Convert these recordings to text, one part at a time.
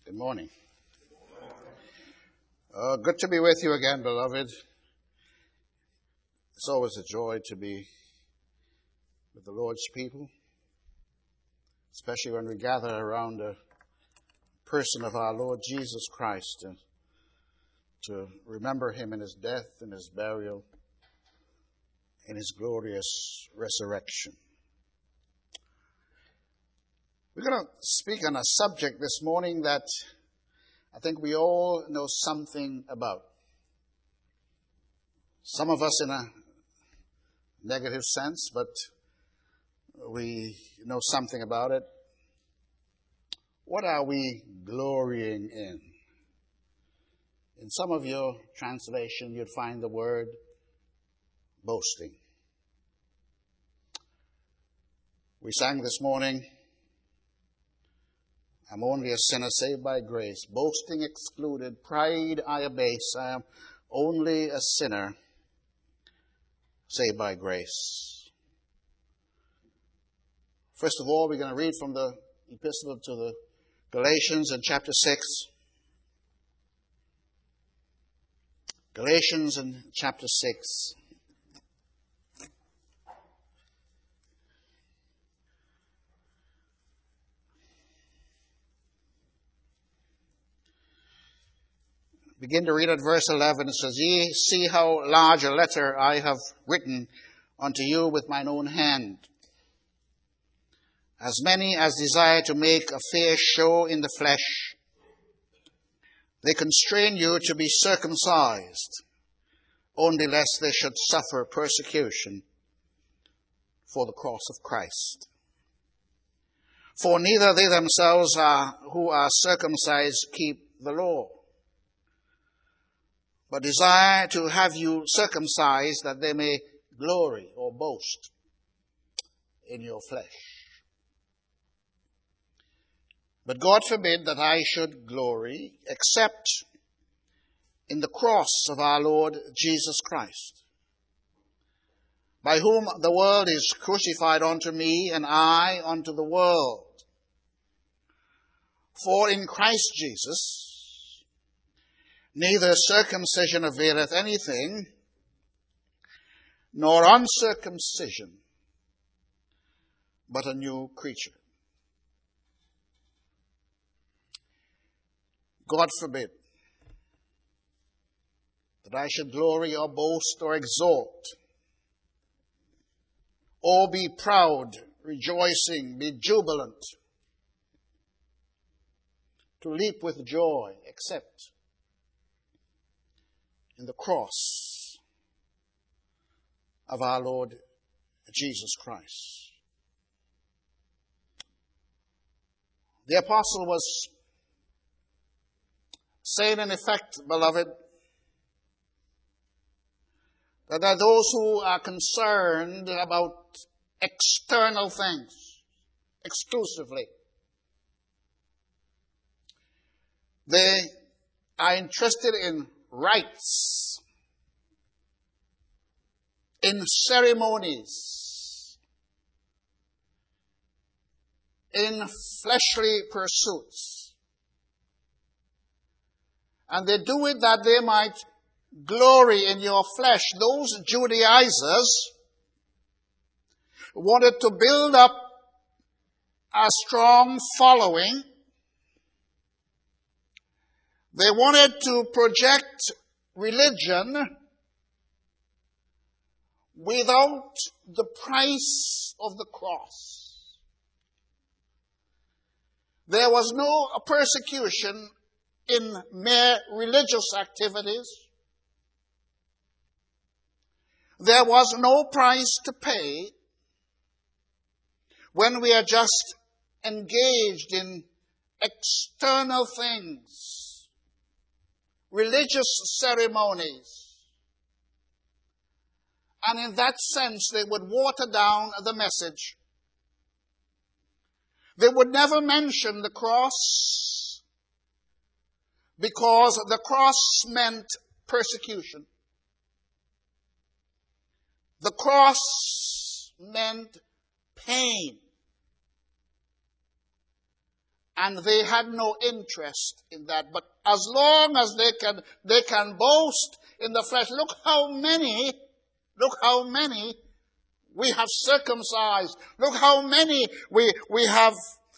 Good morning. Good to be with you again, beloved. It's always a joy to be with the Lord's people, especially when we gather around the person of our Lord Jesus Christ and to remember him in his death and his burial and his glorious resurrection. We're going to speak on a subject this morning that I think we all know something about. Some of us in a negative sense, but we know something about it. What are we glorying in? In some of your translation, you'd find the word boasting. We sang this morning, I'm only a sinner saved by grace. Boasting excluded, pride I abase. I am only a sinner saved by grace. First of all, we're going to read from the epistle to the Galatians in chapter 6. Galatians in chapter 6. Begin to read at verse 11. It says, Ye see how large a letter I have written unto you with mine own hand. As many as desire to make a fair show in the flesh, they constrain you to be circumcised, only lest they should suffer persecution for the cross of Christ. For neither they themselves who are circumcised keep the law, but desire to have you circumcised that they may glory or boast in your flesh. But God forbid that I should glory except in the cross of our Lord Jesus Christ, by whom the world is crucified unto me, and I unto the world. For in Christ Jesus neither circumcision availeth anything, nor uncircumcision, but a new creature. God forbid that I should glory or boast or exalt, or be proud, rejoicing, be jubilant, to leap with joy, except in the cross of our Lord Jesus Christ. The apostle was saying, in effect, beloved, that there are those who are concerned about external things exclusively. They are interested in rites, in ceremonies, in fleshly pursuits. And they do it that they might glory in your flesh. Those Judaizers wanted to build up a strong following. They wanted to project religion without the price of the cross. There was no persecution in mere religious activities. There was no price to pay when we are just engaged in external things, religious ceremonies. And in that sense, they would water down the message. They would never mention the cross because the cross meant persecution. The cross meant pain. And they had no interest in that. But as long as they can boast in the flesh. Look how many we have circumcised. Look how many we have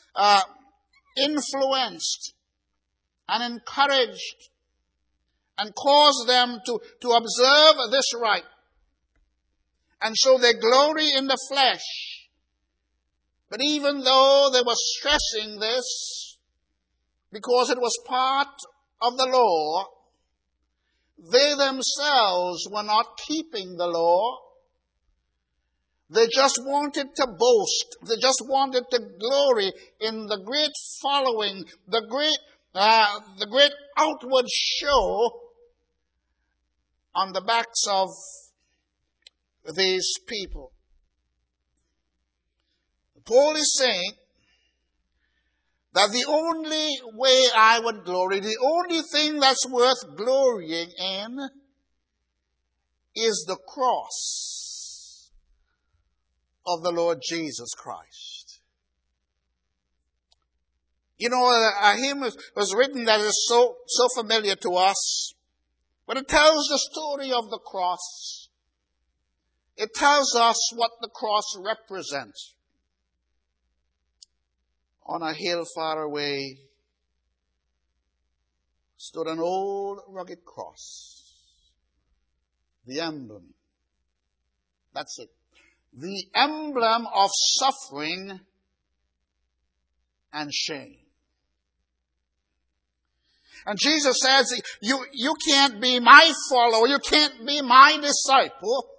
influenced and encouraged and caused them to observe this rite. And so they glory in the flesh. But even though they were stressing this, because it was part of the law, they themselves were not keeping the law. They just wanted to boast. They just wanted to glory in the great following, the great outward show on the backs of these people. Paul is saying that the only way I would glory, the only thing that's worth glorying in is the cross of the Lord Jesus Christ. You know, a hymn was written that is so familiar to us, but it tells the story of the cross. It tells us what the cross represents. On a hill far away stood an old rugged cross. The emblem. That's it. The emblem of suffering and shame. And Jesus says, you can't be my follower, you can't be my disciple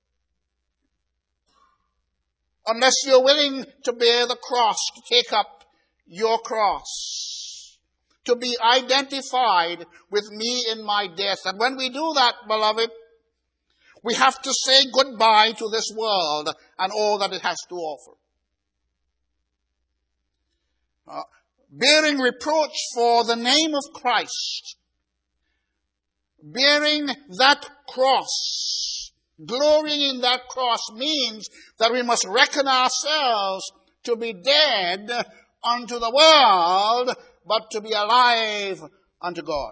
unless you're willing to bear the cross, to take up your cross, to be identified with me in my death. And when we do that, beloved, we have to say goodbye to this world and all that it has to offer. Bearing reproach for the name of Christ, bearing that cross, glorying in that cross means that we must reckon ourselves to be dead unto the world, but to be alive unto God.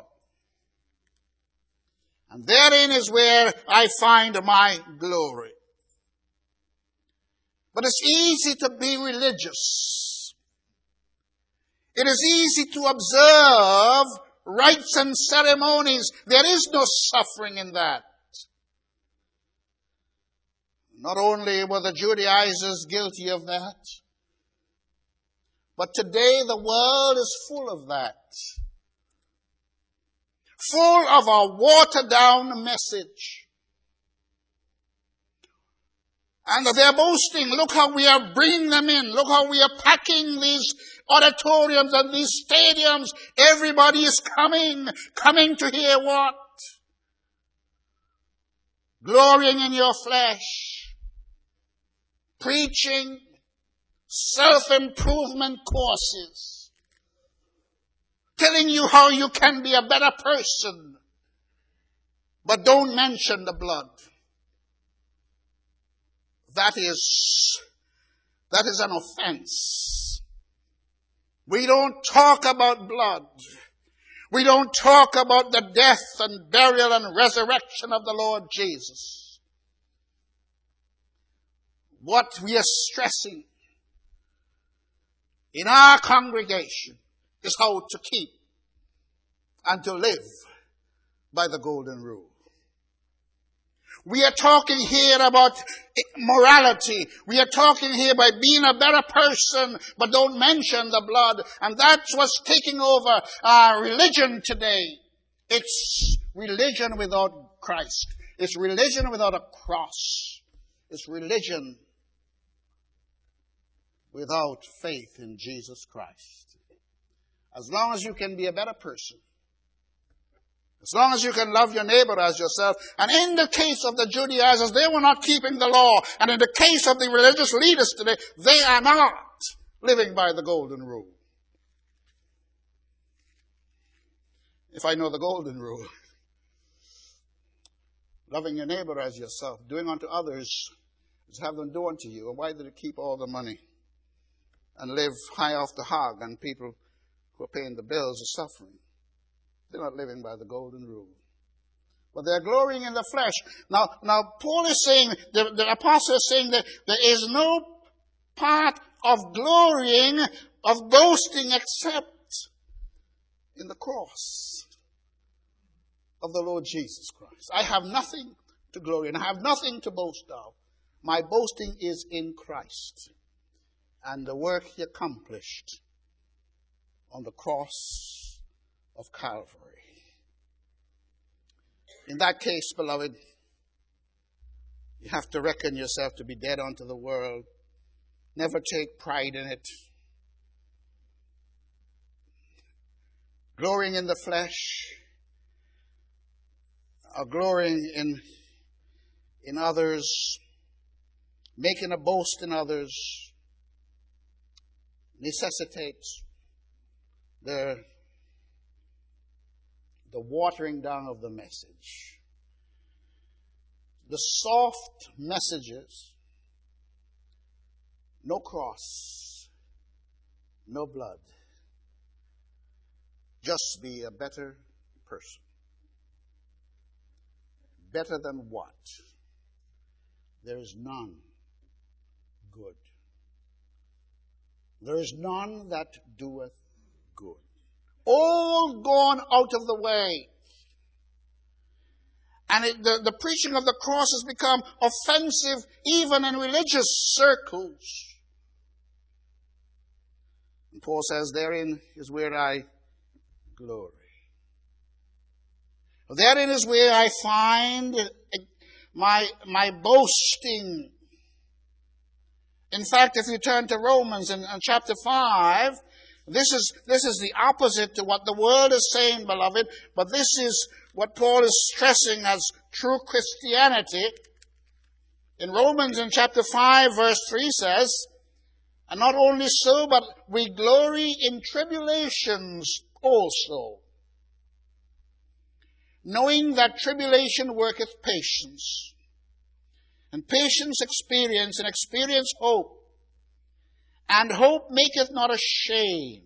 And therein is where I find my glory. But it's easy to be religious. It is easy to observe rites and ceremonies. There is no suffering in that. Not only were the Judaizers guilty of that, but today the world is full of that. Full of a watered-down message. And they're boasting, look how we are bringing them in. Look how we are packing these auditoriums and these stadiums. Everybody is coming to hear what? Glorying in your flesh. Preaching self-improvement courses. Telling you how you can be a better person. But don't mention the blood. That is an offense. We don't talk about blood. We don't talk about the death and burial and resurrection of the Lord Jesus. What we are stressing in our congregation is how to keep and to live by the golden rule. We are talking here about morality. We are talking here by being a better person, but don't mention the blood. And that's what's taking over our religion today. It's religion without Christ. It's religion without a cross. It's religion without faith in Jesus Christ. As long as you can be a better person, as long as you can love your neighbor as yourself. And in the case of the Judaizers, they were not keeping the law. And in the case of the religious leaders today, they are not living by the golden rule. If I know the golden rule, loving your neighbor as yourself, doing unto others as have them do unto you. Why did it keep all the money and live high off the hog? And people who are paying the bills are suffering. They're not living by the golden rule. But they're glorying in the flesh. Now Paul is saying, the apostle is saying that there is no part of glorying, of boasting, except in the cross of the Lord Jesus Christ. I have nothing to glory in. I have nothing to boast of. My boasting is in Christ and the work he accomplished on the cross of Calvary. In that case, beloved, you have to reckon yourself to be dead unto the world. Never take pride in it. Glorying in the flesh, or glorying in others, making a boast in others, necessitates the watering down of the message. The soft messages, no cross, no blood. Just be a better person. Better than what? There is none good. There is none that doeth good. All gone out of the way. And the preaching of the cross has become offensive even in religious circles. And Paul says, therein is where I glory. Therein is where I find my boasting. In fact, if you turn to Romans in chapter 5, this is the opposite to what the world is saying, beloved, but this is what Paul is stressing as true Christianity. In Romans in chapter 5, verse 3 says, and not only so, but we glory in tribulations also, knowing that tribulation worketh patience, and patience experience, and experience hope, and hope maketh not ashamed.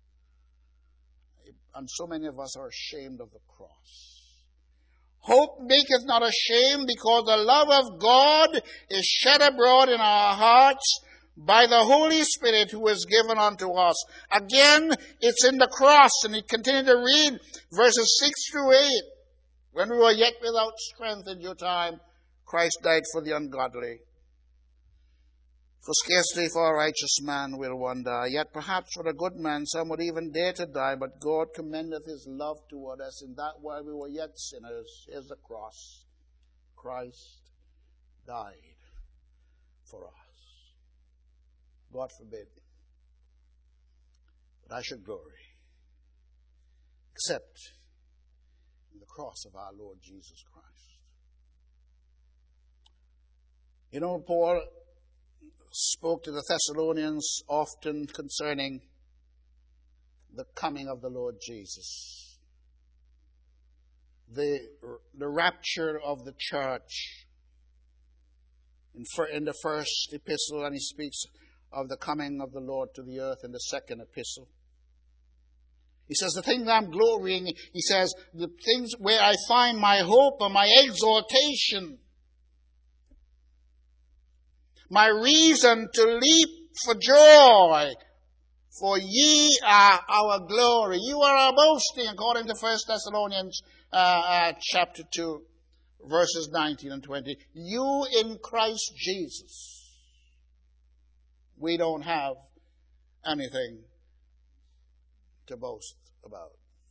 And so many of us are ashamed of the cross. Hope maketh not ashamed, because the love of God is shed abroad in our hearts by the Holy Spirit who is given unto us. Again, it's in the cross, and we continue to read verses 6 through 8. When we were yet without strength in due time, Christ died for the ungodly. For scarcely for a righteous man will one die, yet perhaps for a good man some would even dare to die, but God commendeth his love toward us, in that while we were yet sinners, here's the cross, Christ died for us. God forbid that I should glory, except in the cross of our Lord Jesus Christ. You know, Paul spoke to the Thessalonians often concerning the coming of the Lord Jesus, the rapture of the church. In the first epistle, and he speaks of the coming of the Lord to the earth in the second epistle. He says, the thing that I'm glorying, he says, the things where I find my hope and my exaltation, my reason to leap for joy, for ye are our glory. You are our boasting, according to 1 Thessalonians chapter 2, verses 19 and 20. You in Christ Jesus. We don't have anything to boast about.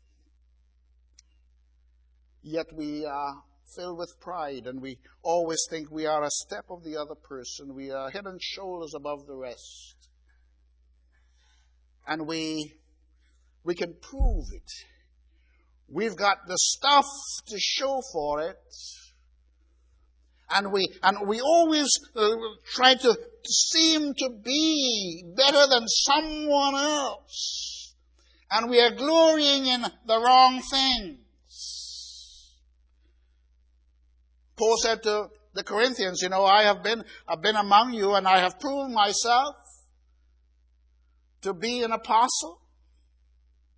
Yet we are filled with pride, and we always think we are a step of the other person. We are head and shoulders above the rest. And we can prove it. We've got the stuff to show for it. And we always try to seem to be better than someone else. And we are glorying in the wrong things. Paul said to the Corinthians, you know, I've been among you, and I have proven myself to be an apostle.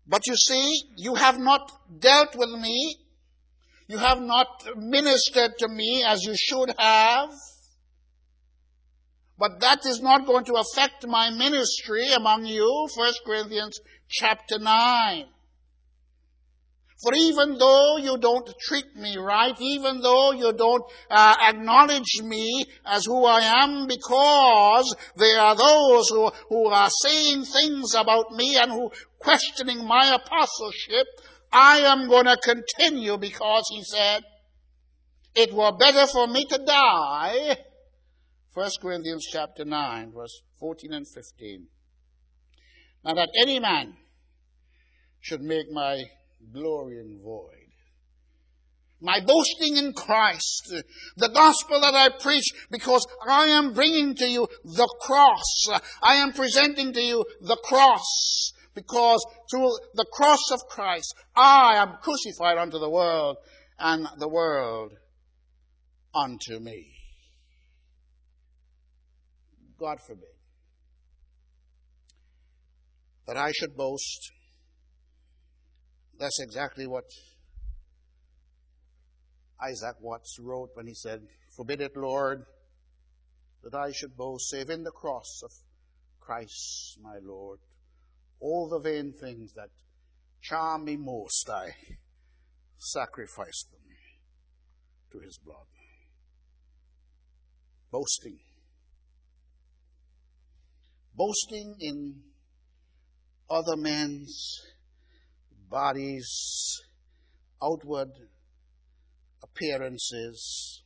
But you see, you have not dealt with me. You have not ministered to me as you should have. But that is not going to affect my ministry among you. 1 Corinthians chapter 9. For even though you don't treat me right, even though you don't acknowledge me as who I am, because there are those who are saying things about me and who questioning my apostleship, I am going to continue, because he said, it were better for me to die. 1 Corinthians chapter 9, verse 14 and 15. Now that any man should make my glorying void. My boasting in Christ, the gospel that I preach, because I am bringing to you the cross. I am presenting to you the cross, because through the cross of Christ, I am crucified unto the world, and the world unto me. God forbid that I should boast. That's exactly what Isaac Watts wrote when he said, forbid it, Lord, that I should boast, save in the cross of Christ my Lord. All the vain things that charm me most, I sacrifice them to his blood. Boasting. Boasting in other men's bodies, outward appearances,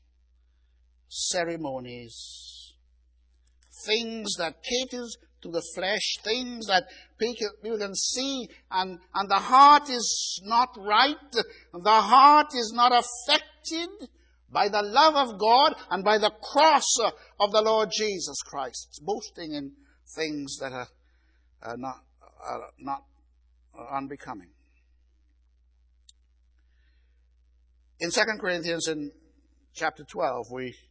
ceremonies, things that caters to the flesh, things that people can see, and the heart is not right. The heart is not affected by the love of God and by the cross of the Lord Jesus Christ. It's boasting in things that are not unbecoming. In 2 Corinthians in chapter 12,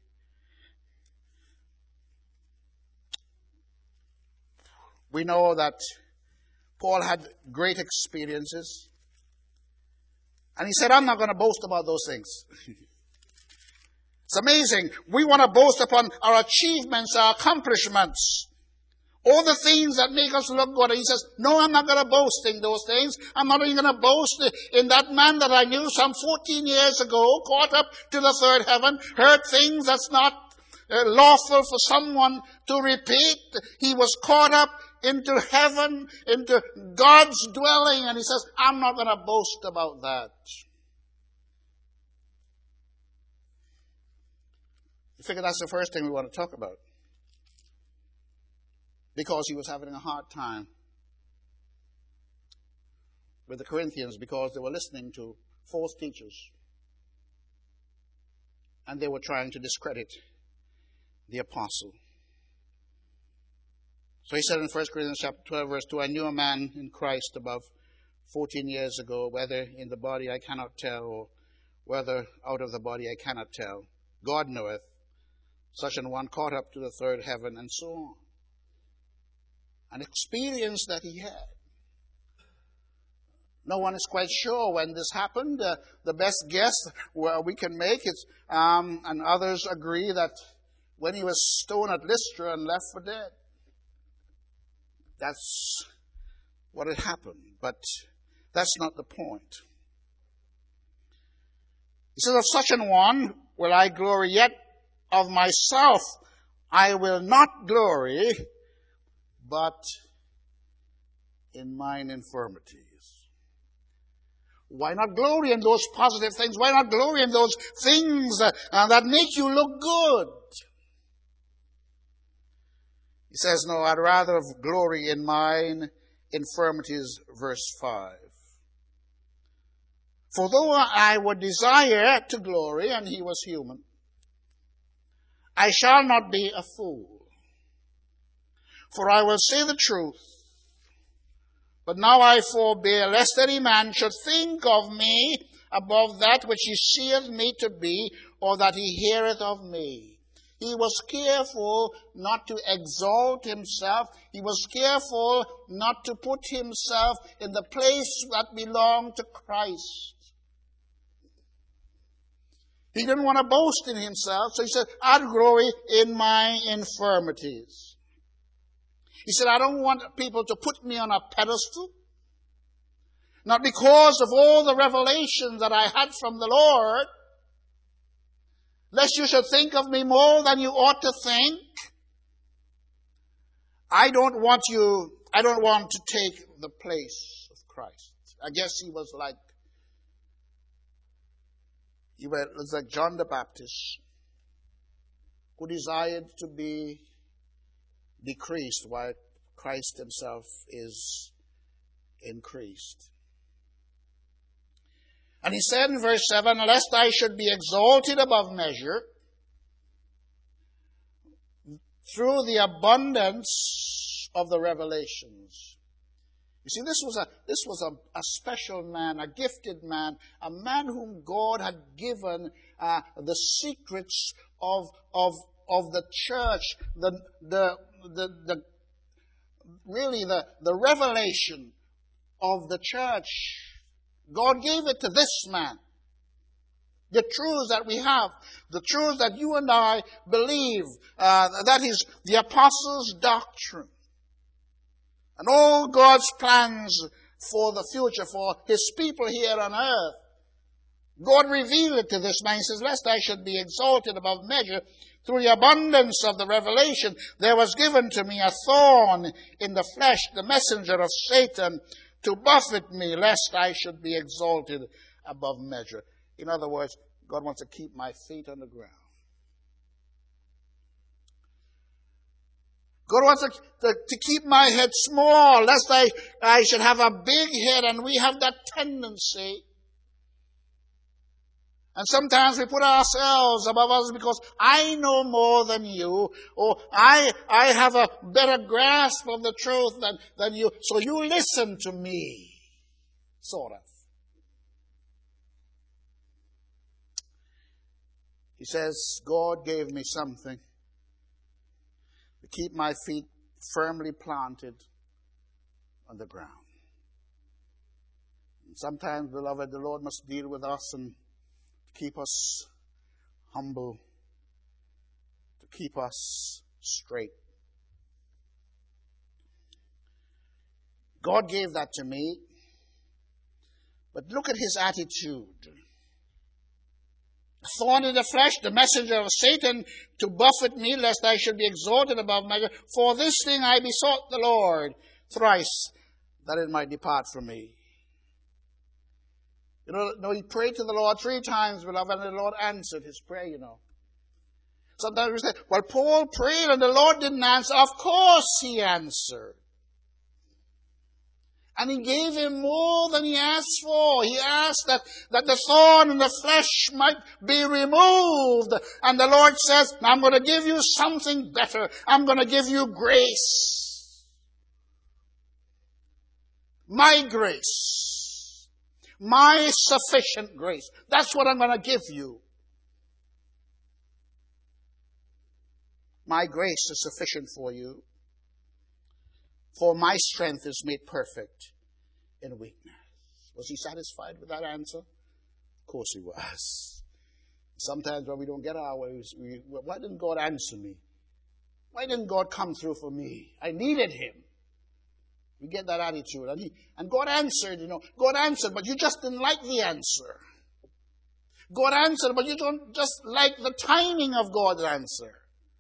we know that Paul had great experiences. And he said, I'm not going to boast about those things. It's amazing. We want to boast upon our achievements, our accomplishments. All the things that make us look good. And he says, no, I'm not going to boast in those things. I'm not even going to boast in that man that I knew some 14 years ago, caught up to the third heaven, heard things that's not lawful for someone to repeat. He was caught up into heaven, into God's dwelling, and he says, I'm not going to boast about that. I figure that's the first thing we want to talk about. Because he was having a hard time with the Corinthians, because they were listening to false teachers. And they were trying to discredit the apostle. So he said in 1 Corinthians chapter 12, verse 2, I knew a man in Christ above 14 years ago, whether in the body I cannot tell, or whether out of the body I cannot tell. God knoweth, such an one caught up to the third heaven, and so on. An experience that he had. No one is quite sure when this happened. The best guess we can make is, and others agree, that when he was stoned at Lystra and left for dead. That's what had happened. But that's not the point. He says, of such an one will I glory, yet of myself I will not glory, but in mine infirmities. Why not glory in those positive things? Why not glory in those things that make you look good? He says, no, I'd rather glory in mine infirmities, verse 5. For though I would desire to glory, and he was human, I shall not be a fool. For I will say the truth. But now I forbear, lest any man should think of me above that which he seeth me to be, or that he heareth of me. He was careful not to exalt himself. He was careful not to put himself in the place that belonged to Christ. He didn't want to boast in himself, so he said, I'd glory in my infirmities. He said, I don't want people to put me on a pedestal. Not because of all the revelations that I had from the Lord, lest you should think of me more than you ought to think. I don't want to take the place of Christ. I guess he was like John the Baptist, who desired to be decreased while Christ himself is increased. And he said in verse 7, lest I should be exalted above measure through the abundance of the revelations. You see, this was a special man, a gifted man, a man whom God had given the secrets of the church, the revelation of the church. God gave it to this man. The truths that we have, the truths that you and I believe, that is the apostles' doctrine. And all God's plans for the future, for his people here on earth. God revealed it to this man. He says, lest I should be exalted above measure through the abundance of the revelation, there was given to me a thorn in the flesh, the messenger of Satan, to buffet me, lest I should be exalted above measure. In other words, God wants to keep my feet on the ground. God wants to keep my head small, lest I should have a big head, and we have that tendency. And sometimes we put ourselves above others because I know more than you, or I have a better grasp of the truth than you, so you listen to me, sort of. He says, God gave me something to keep my feet firmly planted on the ground. And sometimes, beloved, the Lord must deal with us and keep us humble, to keep us straight. God gave that to me, but look at his attitude. Thorn in the flesh, the messenger of Satan, to buffet me, lest I should be exalted above measure. For this thing I besought the Lord thrice, that it might depart from me. You know, he prayed to the Lord 3 times, beloved, and the Lord answered his prayer, you know. Sometimes we say, well, Paul prayed and the Lord didn't answer. Of course he answered. And he gave him more than he asked for. He asked that the thorn in the flesh might be removed. And the Lord says, I'm going to give you something better. I'm going to give you grace. My grace. My sufficient grace. That's what I'm going to give you. My grace is sufficient for you. For my strength is made perfect in weakness. Was he satisfied with that answer? Of course he was. Sometimes when we don't get our ways, why didn't God answer me? Why didn't God come through for me? I needed him. We get that attitude. And God answered, God answered, but you just didn't like the answer. God answered, but you don't just like the timing of God's answer.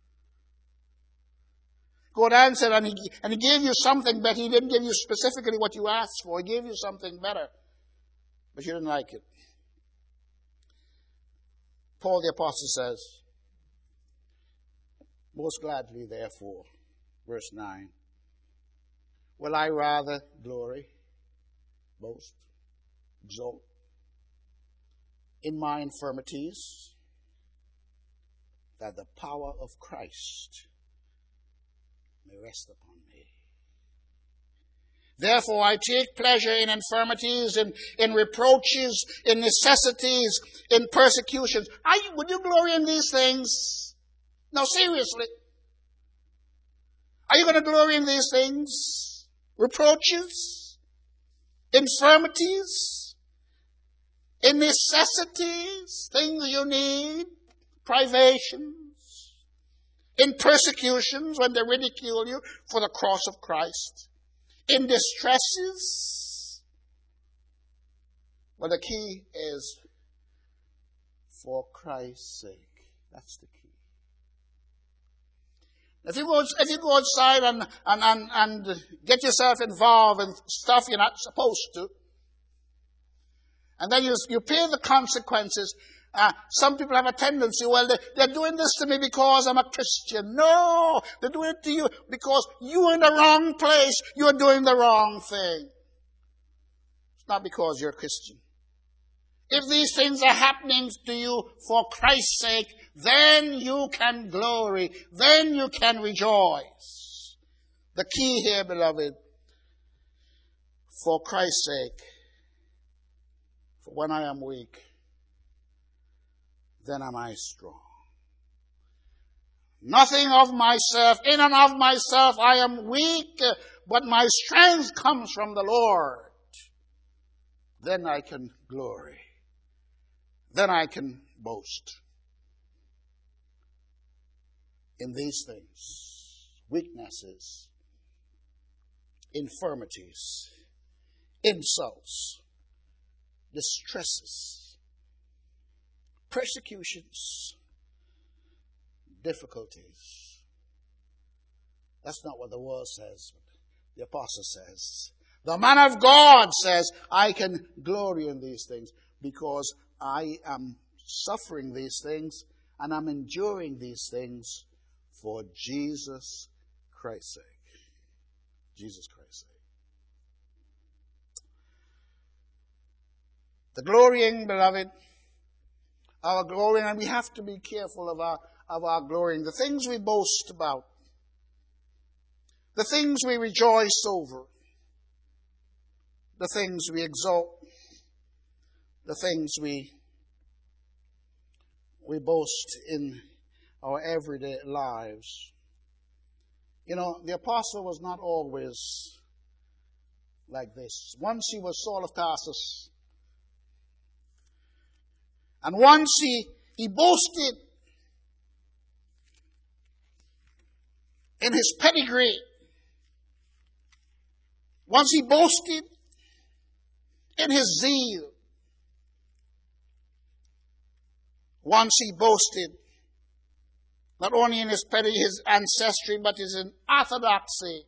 God answered and he gave you something, but he didn't give you specifically what you asked for. He gave you something better, but you didn't like it. Paul the Apostle says, most gladly, therefore, verse 9, will I rather glory, boast, exalt in my infirmities, that the power of Christ may rest upon me. Therefore I take pleasure in infirmities, in reproaches, in necessities, in persecutions. Would you glory in these things? No, seriously. Are you going to glory in these things? Reproaches? Infirmities? In necessities? Things you need? Privations? In persecutions when they ridicule you for the cross of Christ? In distresses? Well, the key is for Christ's sake. That's the key. If you go outside and get yourself involved in stuff you're not supposed to, and then you pay the consequences, some people have a tendency, well, they're doing this to me because I'm a Christian. No, they're doing it to you because you're in the wrong place. You're doing the wrong thing. It's not because you're a Christian. If these things are happening to you for Christ's sake, then you can glory. Then you can rejoice. The key here, beloved, for Christ's sake, for when I am weak, then am I strong. Nothing of myself, in and of myself I am weak, but my strength comes from the Lord. Then I can glory. Then I can boast in these things: weaknesses, infirmities, insults, distresses, persecutions, difficulties. That's not what the world says, but the apostle says. The man of God says, I can glory in these things because I am suffering these things and I'm enduring these things for Jesus Christ's sake. Jesus Christ's sake. The glorying, beloved, our glorying, and we have to be careful of our glorying. The things we boast about, the things we rejoice over, the things we exalt, the things we boast in our everyday lives. You know, the apostle was not always like this. Once he was Saul of Tarsus, and once he boasted in his pedigree. Once he boasted in his zeal. Once he boasted not only in his pedigree, his ancestry, but his orthodoxy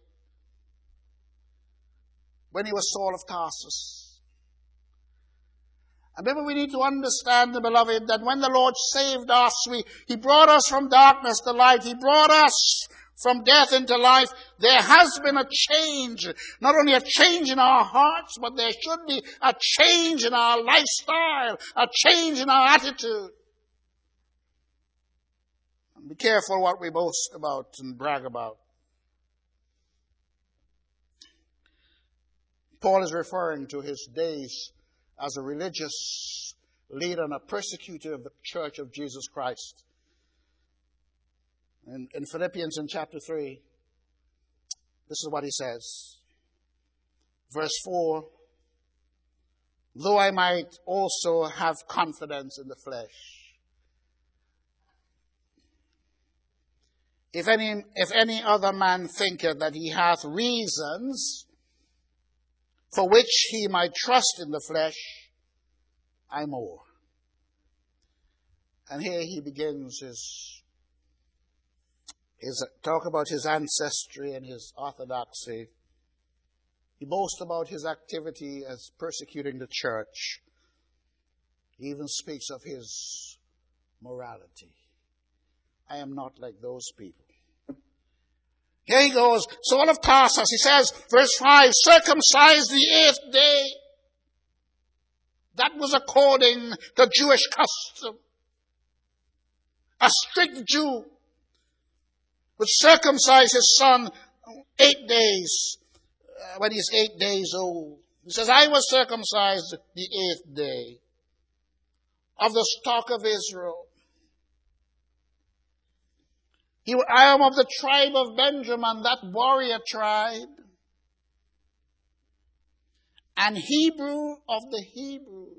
when he was Saul of Tarsus. And maybe we need to understand, beloved, that when the Lord saved us, He brought us from darkness to light. He brought us from death into life. There has been a change. Not only a change in our hearts, but there should be a change in our lifestyle, a change in our attitude. And be careful what we boast about and brag about. Paul is referring to his days as a religious leader and a persecutor of the church of Jesus Christ. In Philippians in chapter 3, this is what he says. Verse 4, though I might also have confidence in the flesh. If any other man thinketh that he hath reasons for which he might trust in the flesh, I more. And here he begins his talk about his ancestry and his orthodoxy. He boasts about his activity as persecuting the church. He even speaks of his morality. I am not like those people. Here he goes, Saul of Tarsus. He says, verse 5, circumcised the 8th day. That was according to Jewish custom. A strict Jew would circumcise his son 8 days when he's 8 days old. He says, I was circumcised the 8th day of the stock of Israel. I am of the tribe of Benjamin, that warrior tribe. And Hebrew of the Hebrews.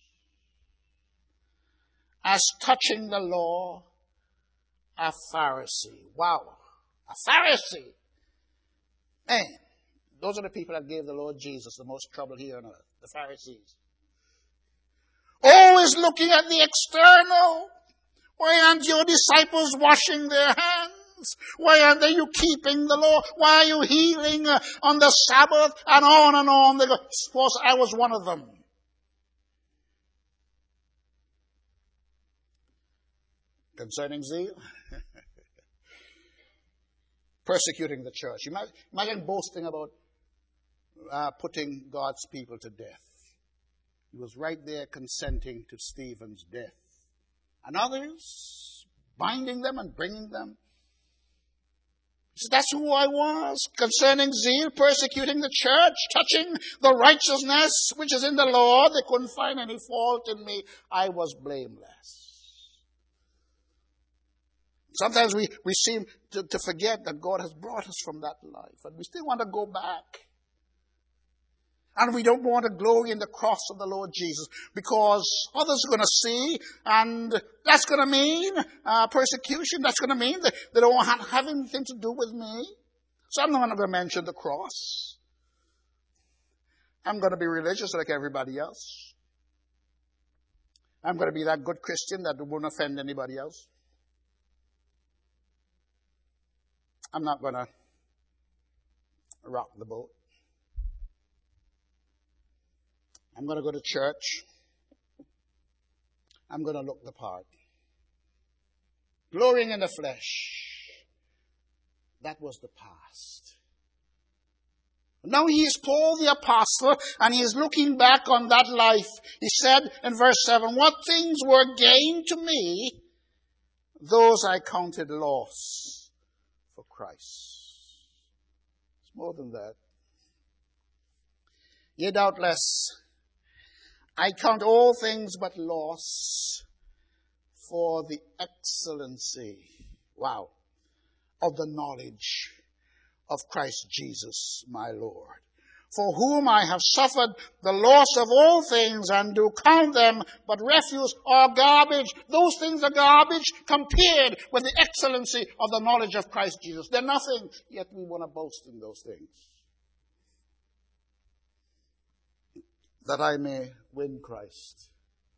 As touching the law, a Pharisee. Wow. A Pharisee. Man, those are the people that gave the Lord Jesus the most trouble here on earth. The Pharisees. Always looking at the external. Why aren't your disciples washing their hands? Why aren't you keeping the law? Why are you healing on the Sabbath? And on and on. They go, suppose I was one of them. Concerning zeal. Persecuting the church. Imagine boasting about putting God's people to death. He was right there consenting to Stephen's death. And others, binding them and bringing them. So that's who I was. Concerning zeal, persecuting the church, touching the righteousness which is in the law. They couldn't find any fault in me. I was blameless. Sometimes we seem to forget that God has brought us from that life. And we still want to go back. And we don't want to glory in the cross of the Lord Jesus because others are going to see, and that's going to mean persecution. That's going to mean that they don't have anything to do with me. So I'm not going to mention the cross. I'm going to be religious like everybody else. I'm going to be that good Christian that won't offend anybody else. I'm not going to rock the boat. I'm going to go to church. I'm going to look the part. Glorying in the flesh. That was the past. Now he is Paul the apostle, and he is looking back on that life. He said in verse 7, what things were gained to me, those I counted loss for Christ. It's more than that. Yea, doubtless, I count all things but loss for the excellency, of the knowledge of Christ Jesus my Lord, for whom I have suffered the loss of all things and do count them but refuse or garbage. Those things are garbage compared with the excellency of the knowledge of Christ Jesus. They're nothing, yet we want to boast in those things. That I may win Christ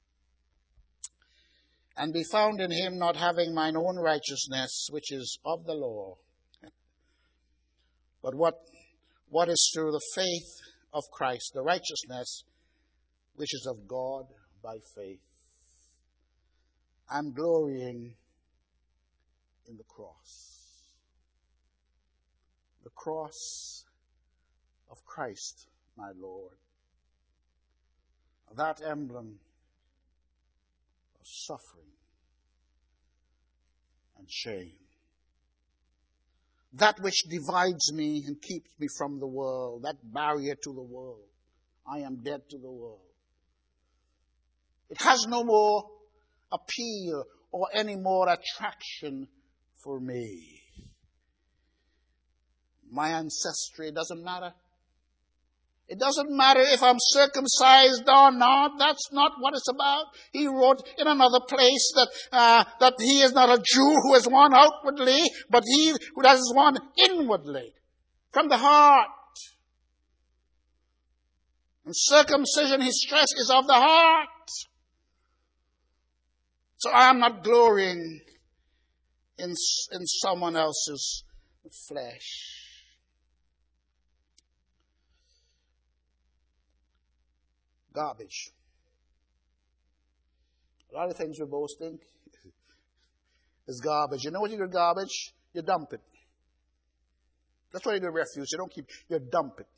and be found in him, not having mine own righteousness, which is of the law, but what is through the faith of Christ, the righteousness which is of God by faith. I'm glorying in the cross. The cross of Christ, my Lord. That emblem of suffering and shame. That which divides me and keeps me from the world. That barrier to the world. I am dead to the world. It has no more appeal or any more attraction for me. My ancestry doesn't matter. It doesn't matter if I'm circumcised or not. That's not what it's about. He wrote in another place that he is not a Jew who is one outwardly, but he who is one inwardly, from the heart. And circumcision, his stress is of the heart. So I am not glorying in someone else's flesh. Garbage. A lot of things we're boasting is garbage. You know what you do with garbage? You dump it. That's why you do refuse. You don't keep, you dump it.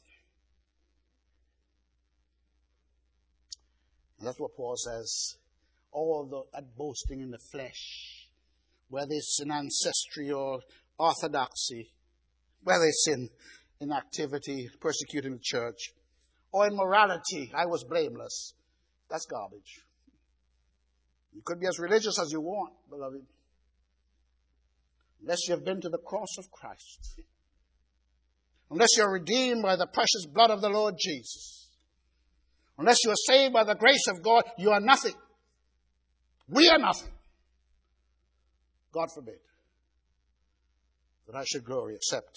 And that's what Paul says. All that boasting in the flesh, whether it's in ancestry or orthodoxy, whether it's in activity, persecuting the church, or in morality, I was blameless. That's garbage. You could be as religious as you want, beloved. unless you've been to the cross of Christ, unless you're redeemed by the precious blood of the Lord Jesus, unless you are saved by the grace of God, you are nothing. We are nothing. God forbid that I should glory except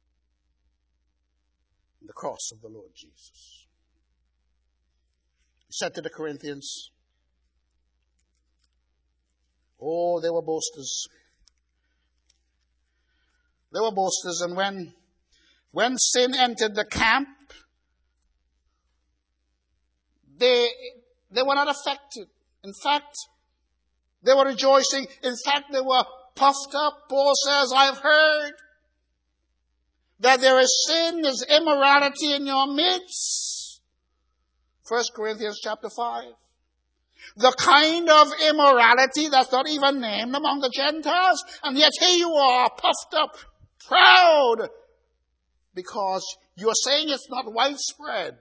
in the cross of the Lord Jesus. He said to the Corinthians, oh, they were boasters. They were boasters, and when sin entered the camp, they were not affected. In fact, they were rejoicing. In fact, they were puffed up. Paul says, I've heard that there is sin, there's immorality in your midst. 1 Corinthians chapter 5. The kind of immorality that's not even named among the Gentiles. And yet here you are, puffed up, proud, because you're saying it's not widespread.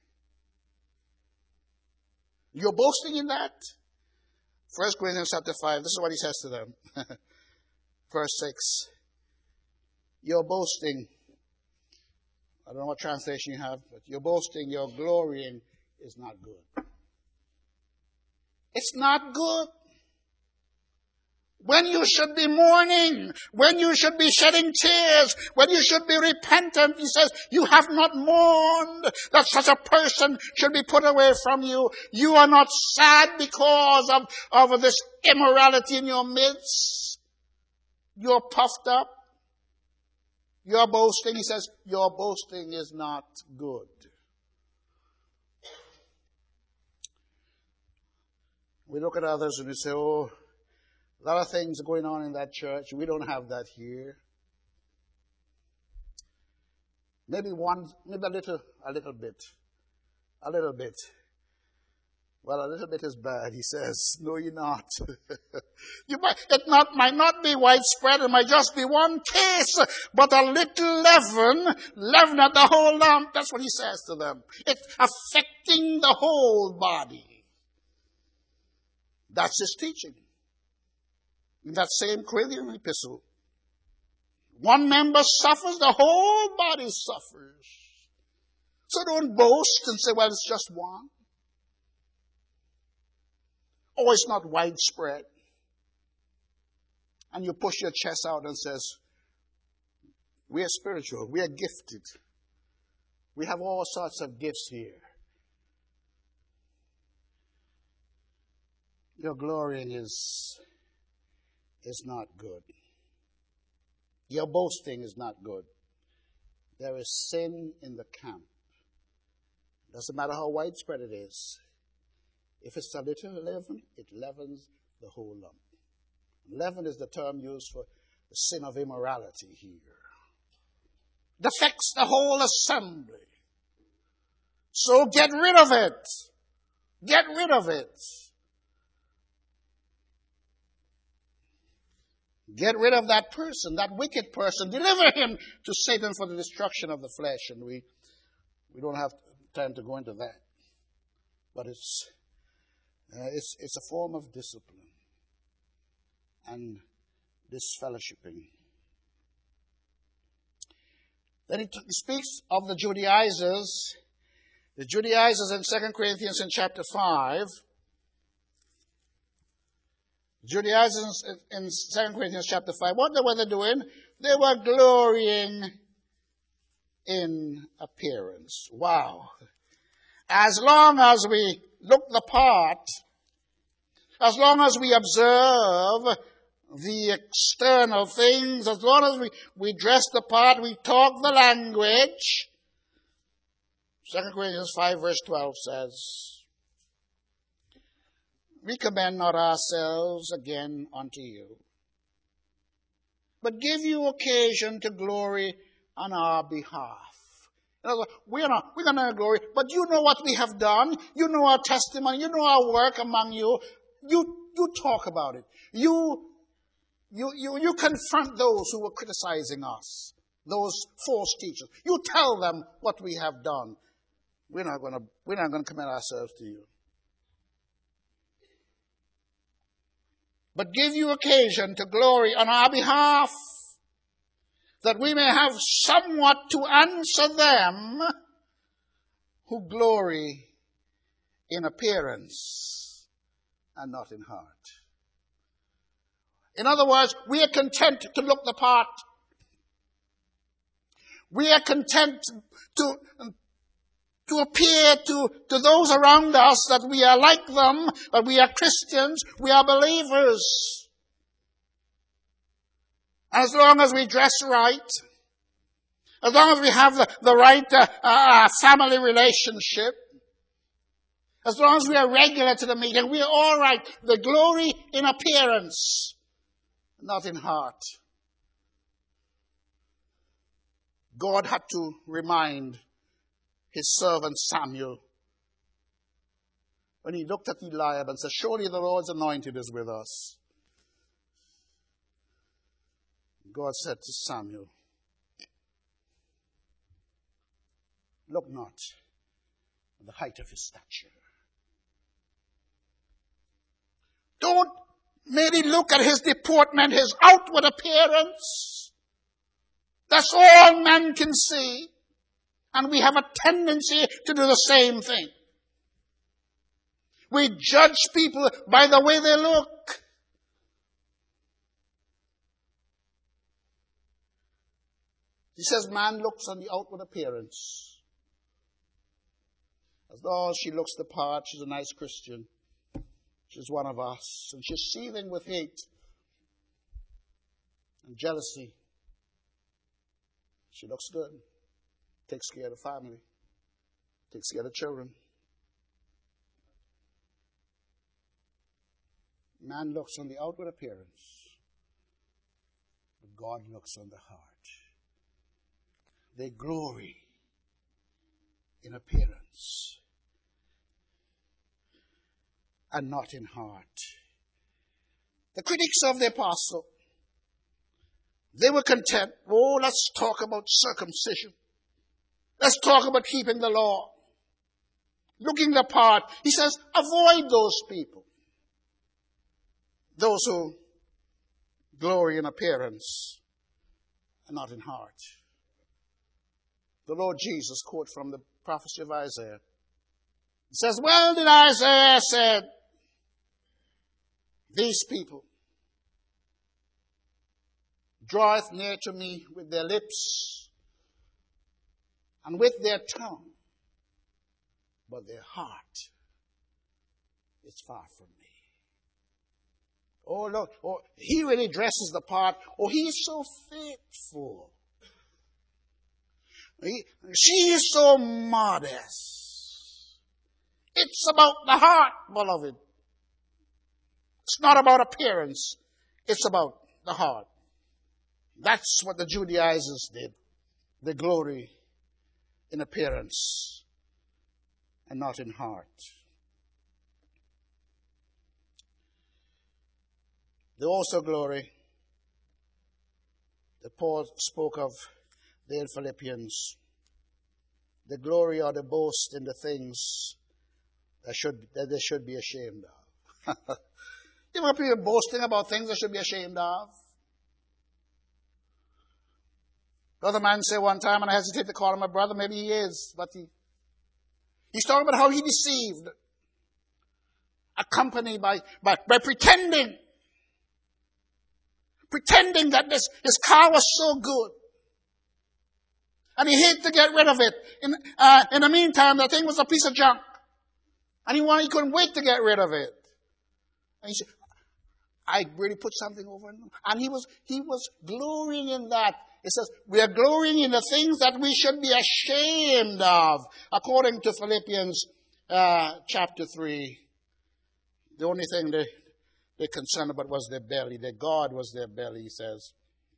You're boasting in that? 1 Corinthians chapter 5, this is what he says to them. Verse 6. You're boasting. I don't know what translation you have, but you're boasting, you're glorying is not good. It's not good. When you should be mourning, when you should be shedding tears, when you should be repentant, he says, you have not mourned that such a person should be put away from you. You are not sad because of this immorality in your midst. You're puffed up. You're boasting. He says, your boasting is not good. We look at others and we say, oh, a lot of things are going on in that church. We don't have that here. Maybe a little bit. Well, a little bit is bad, he says. No, you're not. Might not be widespread. It might just be one case. But a little leaven at the whole lump. That's what he says to them. It's affecting the whole body. That's his teaching. In that same Corinthian epistle. One member suffers, the whole body suffers. So don't boast and say, well, it's just one. Oh, it's not widespread. And you push your chest out and says, we are spiritual, we are gifted. We have all sorts of gifts here. Your glorying is not good. Your boasting is not good. There is sin in the camp. Doesn't matter how widespread it is. If it's a little leaven, it leavens the whole lump. Leaven is the term used for the sin of immorality here. It affects the whole assembly. So get rid of it. Get rid of it. Get rid of that person, that wicked person. Deliver him to Satan for the destruction of the flesh. And we don't have time to go into that. But it's a form of discipline and disfellowshipping. Then he speaks of the Judaizers. The Judaizers in 2 Corinthians in chapter 5. Judaizers in 2 Corinthians chapter 5. What were they doing? They were glorying in appearance. Wow. As long as we look the part, as long as we observe the external things, as long as we dress the part, we talk the language, 2 Corinthians 5 verse 12 says, we commend not ourselves again unto you, but give you occasion to glory on our behalf. In other words, we're going to glory, but you know what we have done. You know our testimony. You know our work among you. You talk about it. You confront those who were criticizing us, those false teachers. You tell them what we have done. We're not going to commend ourselves to you. But give you occasion to glory on our behalf. that we may have somewhat to answer them who glory in appearance and not in heart. In other words, we are content to look the part. We are content to appear to those around us that we are like them, that we are Christians, we are believers. As long as we dress right, as long as we have the right family relationship, as long as we are regular to the meeting, we are all right. The glory in appearance, not in heart. God had to remind his servant Samuel when he looked at Eliab and said, surely the Lord's anointed is with us. God said to Samuel, look not at the height of his stature. Don't merely look at his deportment, his outward appearance. That's all man can see. And we have a tendency to do the same thing. We judge people by the way they look. He says man looks on the outward appearance. As long as she looks the part, she's a nice Christian. She's one of us. And she's seething with hate and jealousy. She looks good. Takes care of the family. Takes care of the children. Man looks on the outward appearance, but God looks on the heart. They glory in appearance and not in heart. The critics of the apostle, they were content. Oh, let's talk about circumcision. Let's talk about keeping the law. Looking the part. He says, avoid those people. Those who glory in appearance and not in heart. The Lord Jesus quote from the prophecy of Isaiah. He says, well did Isaiah said, these people draweth near to me with their lips and with their tongue, but their heart is far from me. Oh, look, oh, he really dresses the part. Oh, he's so faithful. She is so modest. It's about the heart, beloved. It's not about appearance. It's about the heart. That's what the Judaizers did. They glory in appearance and not in heart. They also glory that Paul spoke of there in Philippians. The glory or the boast in the things that they should be ashamed of. You know, people boasting about things they should be ashamed of. Brother man said one time, and I hesitate to call him a brother, maybe he is, but he's talking about how he deceived a company by pretending that his car was so good. And he hated to get rid of it. In the meantime, the thing was a piece of junk. And he couldn't wait to get rid of it. And he said, I really put something over him. And he was glorying in that. It says, we are glorying in the things that we should be ashamed of. According to Philippians chapter 3. The only thing they're concerned about was their belly. Their God was their belly, he says.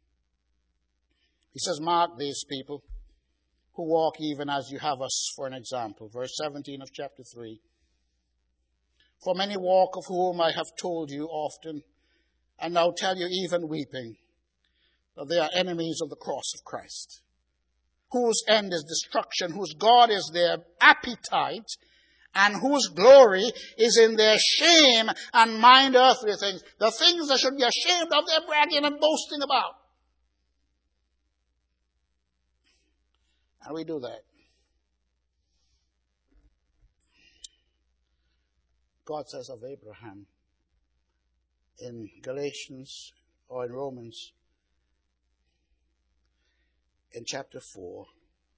He says, mark these people who walk even as you have us for an example. Verse 17 of chapter 3. For many walk, of whom I have told you often, and now tell you even weeping, that they are enemies of the cross of Christ, whose end is destruction, whose God is their appetite, and whose glory is in their shame and mind earthly things. The things they should be ashamed of, they're bragging and boasting about. And we do that. God says of Abraham in Galatians or in Romans in chapter 4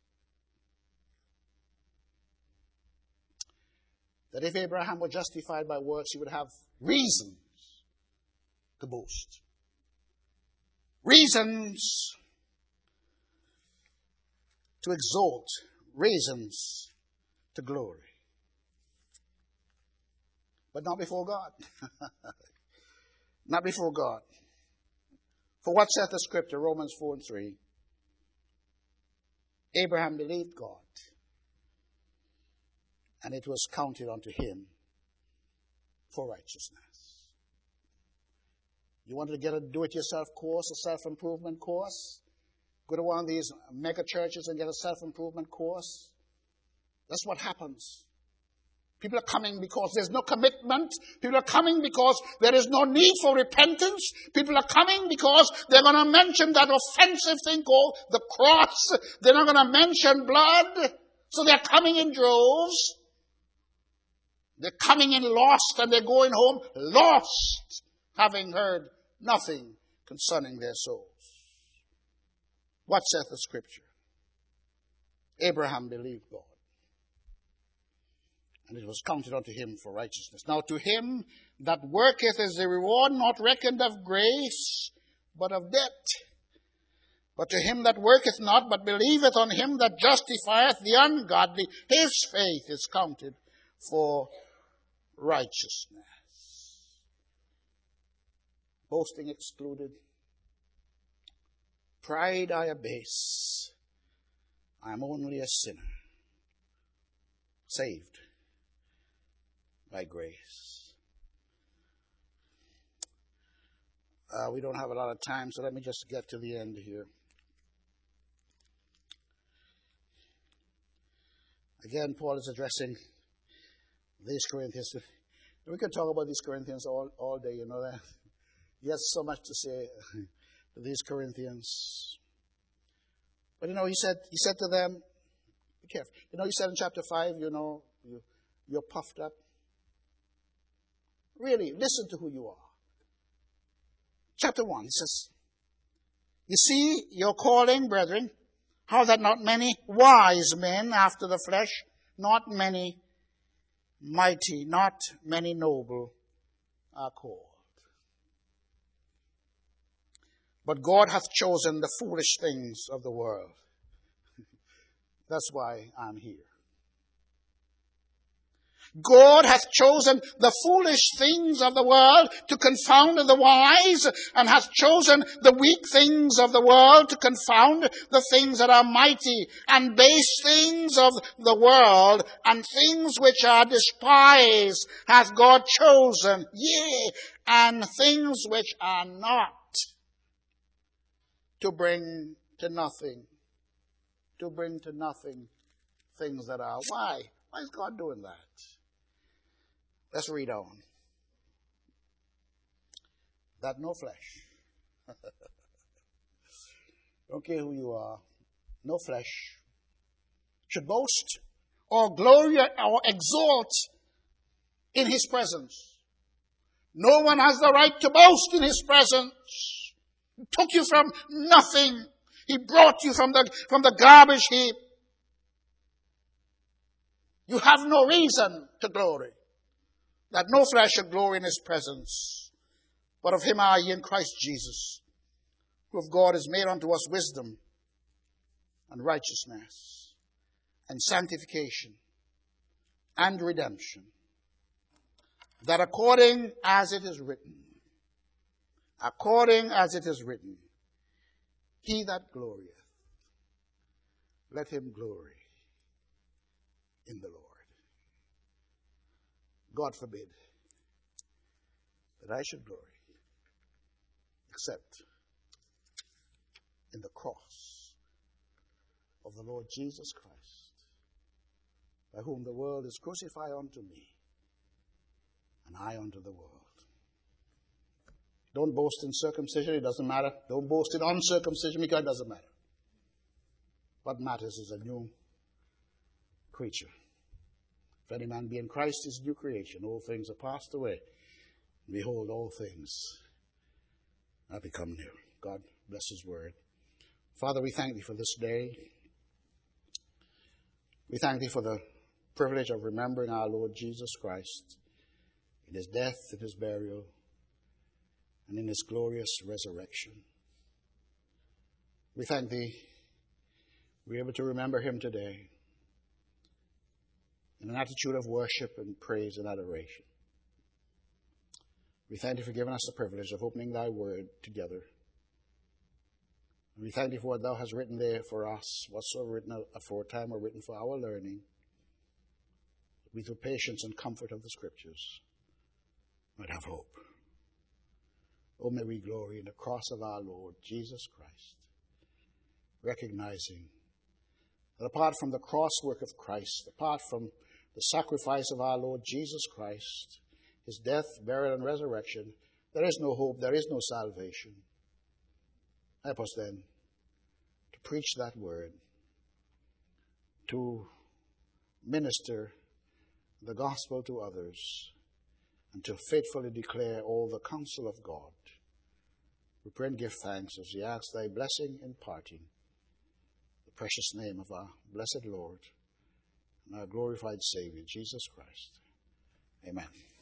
that if Abraham were justified by works, he would have reasons to boast. Reasons to exalt. Reasons to glory. But not before God. Not before God. For what saith the scripture, Romans 4:3? Abraham believed God, and it was counted unto him for righteousness. You want to get a do-it-yourself course, a self-improvement course? Go to one of these mega churches and get a self-improvement course. That's what happens. People are coming because there's no commitment. People are coming because there is no need for repentance. People are coming because they're going to mention that offensive thing called the cross. They're not going to mention blood. So they're coming in droves. They're coming in lost and they're going home lost, having heard nothing concerning their souls. What saith the scripture? Abraham believed God, and it was counted unto him for righteousness. Now to him that worketh is the reward not reckoned of grace, but of debt. But to him that worketh not, but believeth on him that justifieth the ungodly, his faith is counted for righteousness. Boasting excluded. Pride I abase. I am only a sinner, saved by grace. We don't have a lot of time, so let me just get to the end here. Again, Paul is addressing these Corinthians. We could talk about these Corinthians all day, you know that. He has so much to say to these Corinthians. But he said to them, be careful. He said in chapter 5, you're puffed up. Really, listen to who you are. Chapter 1, he says, you see your calling, brethren, how that not many wise men after the flesh, not many mighty, not many noble are called. But God hath chosen the foolish things of the world. That's why I'm here. God hath chosen the foolish things of the world to confound the wise, and hath chosen the weak things of the world to confound the things that are mighty, and base things of the world, and things which are despised hath God chosen, yea, and things which are not, to bring to nothing things that are. Why? Why is God doing that? Let's read on. That no flesh. Don't care who you are. No flesh should boast or glory or exalt in his presence. No one has the right to boast in his presence. He took you from nothing. He brought you from the garbage heap. You have no reason to glory. That no flesh should glory in his presence. But of him are ye in Christ Jesus, who of God is made unto us wisdom and righteousness and sanctification and redemption, that according as it is written, he that glorieth, let him glory in the Lord. God forbid that I should glory except in the cross of the Lord Jesus Christ, by whom the world is crucified unto me, and I unto the world. Don't boast in circumcision, it doesn't matter. Don't boast in uncircumcision, because it doesn't matter. What matters is a new creature. If any man be in Christ, he is a new creation. All things are passed away. Behold, all things have become new. God bless his word. Father, we thank thee for this day. We thank thee for the privilege of remembering our Lord Jesus Christ in his death, in his burial, and in his glorious resurrection. We thank thee we're able to remember him today in an attitude of worship and praise and adoration. We thank thee for giving us the privilege of opening thy word together. And we thank thee for what thou hast written there for us, whatsoever written aforetime or written for our learning. We, through patience and comfort of the Scriptures, might have hope. Oh, may we glory in the cross of our Lord Jesus Christ, recognizing that apart from the cross work of Christ, apart from the sacrifice of our Lord Jesus Christ, his death, burial, and resurrection, there is no hope, there is no salvation. Help us then to preach that word, to minister the gospel to others, and to faithfully declare all the counsel of God. We pray and give thanks as we ask thy blessing in parting. The precious name of our blessed Lord and our glorified Savior, Jesus Christ. Amen.